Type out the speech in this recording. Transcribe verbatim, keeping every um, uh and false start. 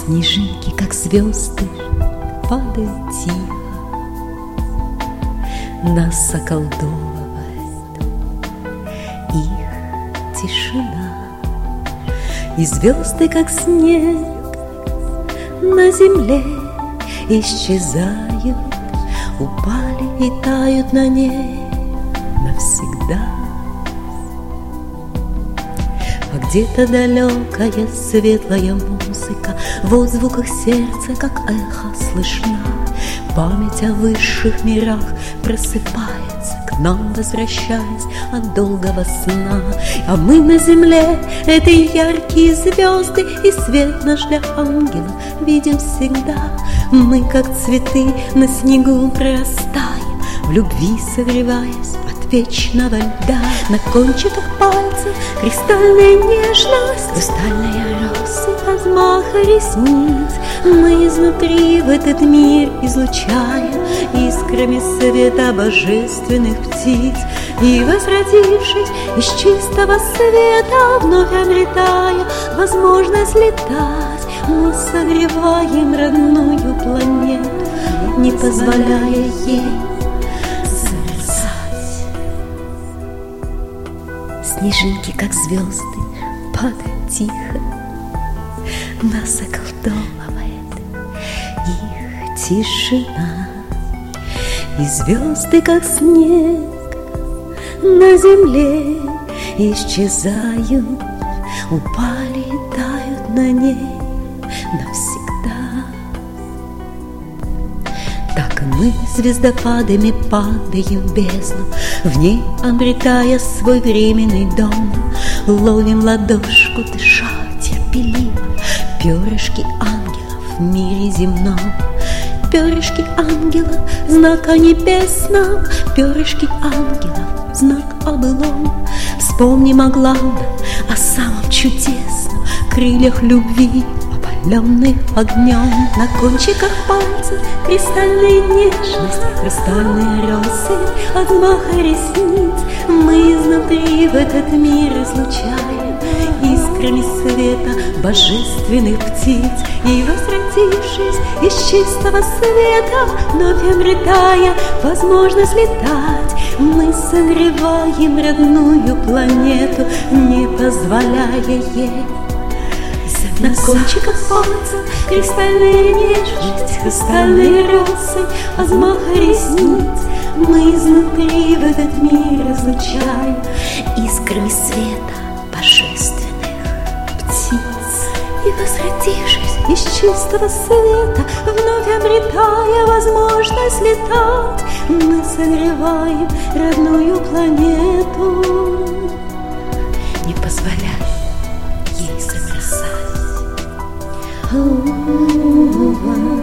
Снежинки, как звезды, падают тихо, нас околдовывает их тишина. И звезды, как снег, на земле исчезают, упали и тают на ней навсегда. А где-то далекая светлая музыка в отзвуках сердца, как эхо, слышна. Память о высших мирах просыпается, к нам возвращаясь от долгого сна. А мы на земле — это яркие звезды, и свет наш для ангелов видим всегда. Мы, как цветы, на снегу прорастаем, в любви согреваясь от вечного льда. На кончиках пальцев кристальная нежность, хрустальные росы от взмаха ресниц. Мы изнутри в этот мир излучаем искрами света божественных птиц. И, возродившись из чистого света, вновь обретая возможность летать, мы согреваем родную планету, не позволяя ей замерзать. Снежинки, как звезды, падают тихо, нас околдовывает их тишина. И звезды, как снег, на земле исчезают, упали и тают на ней навсегда. Так мы звездопадами падаем в бездну, в ней обретая свой временный дом. Ловим ладошку, дыша терпеливо, перышки ангелов в мире земном. Перышки ангелов, знак о небесном, перышки ангелов, знак о былом. Вспомним о главном, о самом чудесном, крыльях любви, опаленных огнем. На кончиках пальцев кристальная нежность, хрустальные росы от взмаха ресниц. Мы изнутри в этот мир излучаем искрами света божественных птиц. И, возродившись из чистого света, вновь обретая возможность летать, мы согреваем родную планету, не позволяя ей замерзать. На кончиках пальцев кристальная нежность, хрустальные росы от взмаха ресниц. Мы изнутри в этот мир излучаем искрами света божественных птиц. И, возродившись из чистого света, вновь обретая возможность летать, мы согреваем родную планету, не позволяя ей замерзать.